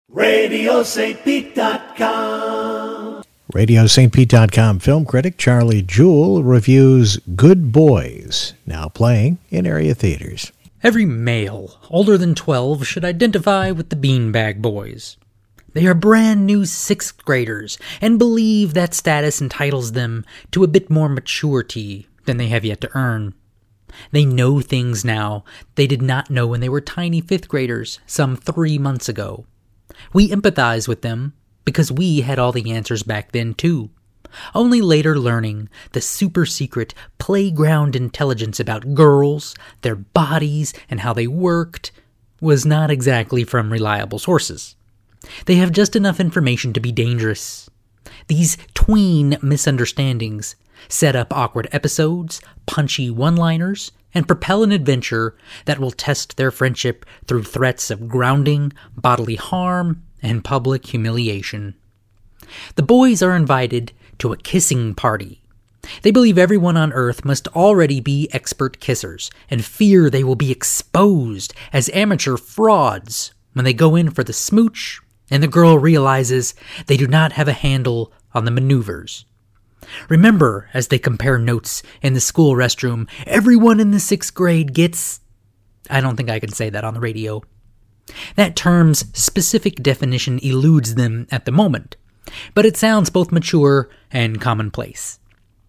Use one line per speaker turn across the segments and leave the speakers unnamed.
RadioSt.Pete.com. RadioSt.Pete.com film critic Charlie Jewell reviews Good Boys, now playing in area theaters.
Every male older than 12 should identify with the Beanbag Boys. They are brand new 6th graders and believe that status entitles them to a bit more maturity than they have yet to earn. They know things now they did not know when they were tiny 5th graders some 3 months ago. We empathize with them because we had all the answers back then too, only later learning the super secret playground intelligence about girls, their bodies, and how they worked was not exactly from reliable sources. They have just enough information to be dangerous. These tween misunderstandings set up awkward episodes, punchy one-liners, and propel an adventure that will test their friendship through threats of grounding, bodily harm, and public humiliation. The boys are invited to a kissing party. They believe everyone on Earth must already be expert kissers, and fear they will be exposed as amateur frauds when they go in for the smooch, and the girl realizes they do not have a handle on the maneuvers. Remember, as they compare notes in the school restroom, everyone in the 6th grade gets... I don't think I can say that on the radio. That term's specific definition eludes them at the moment, but it sounds both mature and commonplace.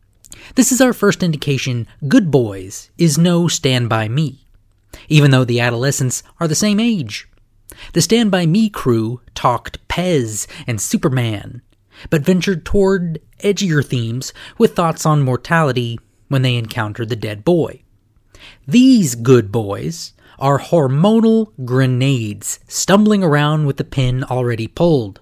This is our first indication Good Boys is no Stand By Me, even though the adolescents are the same age. The Stand By Me crew talked Pez and Superman, but ventured toward edgier themes with thoughts on mortality when they encountered the dead boy. These Good Boys are hormonal grenades stumbling around with the pin already pulled.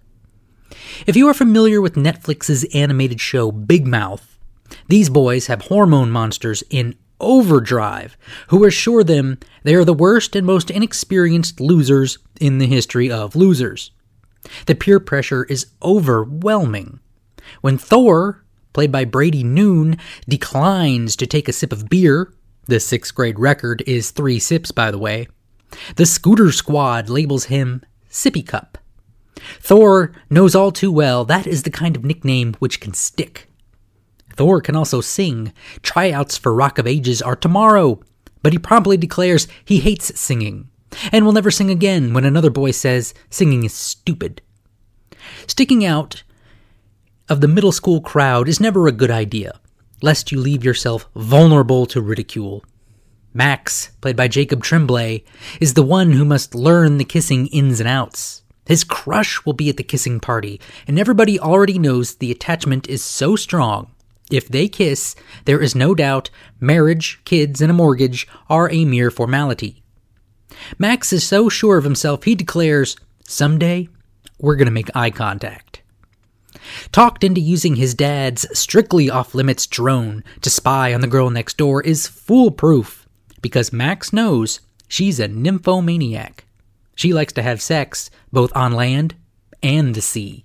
If you are familiar with Netflix's animated show Big Mouth, these boys have hormone monsters in overdrive who assure them they are the worst and most inexperienced losers in the history of losers. The peer pressure is overwhelming. When Thor, played by Brady Noon, declines to take a sip of beer, the 6th grade record is 3 sips, by the way, the Scooter Squad labels him Sippy Cup. Thor knows all too well that is the kind of nickname which can stick. Thor can also sing. Tryouts for Rock of Ages are tomorrow, but he promptly declares he hates singing and will never sing again when another boy says singing is stupid. Sticking out of the middle school crowd is never a good idea, lest you leave yourself vulnerable to ridicule. Max, played by Jacob Tremblay, is the one who must learn the kissing ins and outs. His crush will be at the kissing party, and everybody already knows the attachment is so strong. If they kiss, there is no doubt marriage, kids, and a mortgage are a mere formality. Max is so sure of himself he declares, "Someday, we're going to make eye contact." Talked into using his dad's strictly off-limits drone to spy on the girl next door is foolproof, because Max knows she's a nymphomaniac. She likes to have sex both on land and the sea.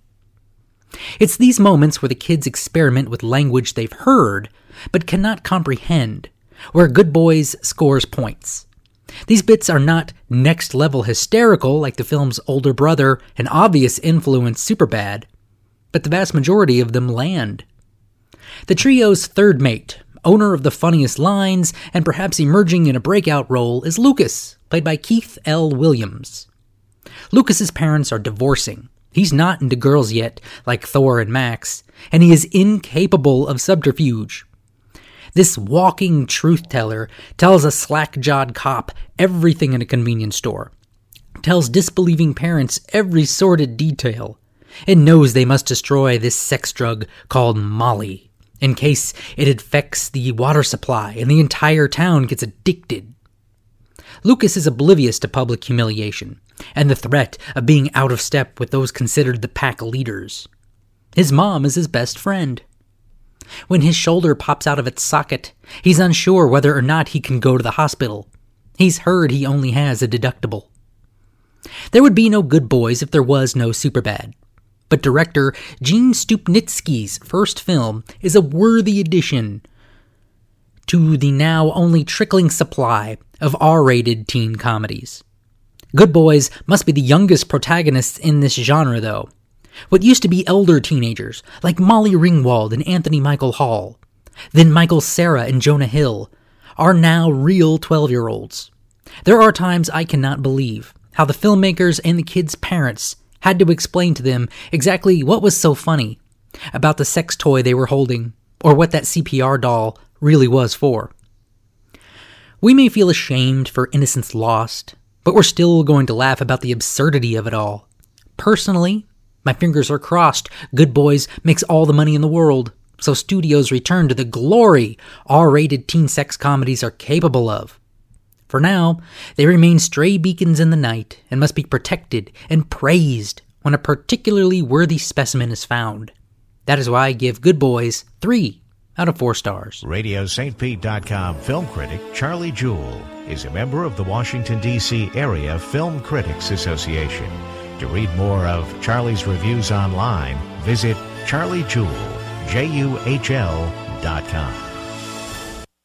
It's these moments where the kids experiment with language they've heard but cannot comprehend, where Good Boys scores points. These bits are not next-level hysterical like the film's older brother and obvious influence Superbad, but the vast majority of them land. The trio's third mate, owner of the funniest lines, and perhaps emerging in a breakout role, is Lucas, played by Keith L. Williams. Lucas's parents are divorcing. He's not into girls yet, like Thor and Max, and he is incapable of subterfuge. This walking truth-teller tells a slack-jawed cop everything in a convenience store, tells disbelieving parents every sordid detail, and knows they must destroy this sex drug called Molly, in case it infects the water supply and the entire town gets addicted. Lucas is oblivious to public humiliation and the threat of being out of step with those considered the pack leaders. His mom is his best friend. When his shoulder pops out of its socket, he's unsure whether or not he can go to the hospital. He's heard he only has a deductible. There would be no Good Boys if there was no Superbad. But director Gene Stupnitsky's first film is a worthy addition to the now only trickling supply of R-rated teen comedies. Good Boys must be the youngest protagonists in this genre, though. What used to be elder teenagers, like Molly Ringwald and Anthony Michael Hall, then Michael Cera and Jonah Hill, are now real 12-year-olds. There are times I cannot believe how the filmmakers and the kids' parents had to explain to them exactly what was so funny about the sex toy they were holding, or what that CPR doll really was for. We may feel ashamed for innocence lost, but we're still going to laugh about the absurdity of it all. Personally, my fingers are crossed. Good Boys makes all the money in the world, so studios return to the glory R-rated teen sex comedies are capable of. For now, they remain stray beacons in the night and must be protected and praised when a particularly worthy specimen is found. That is why I give Good Boys 3 out of 4 stars.
RadioSt.Pete.com film critic Charlie Jewell is a member of the Washington, D.C. Area Film Critics Association. To read more of Charlie's reviews online, visit charliejewell.com.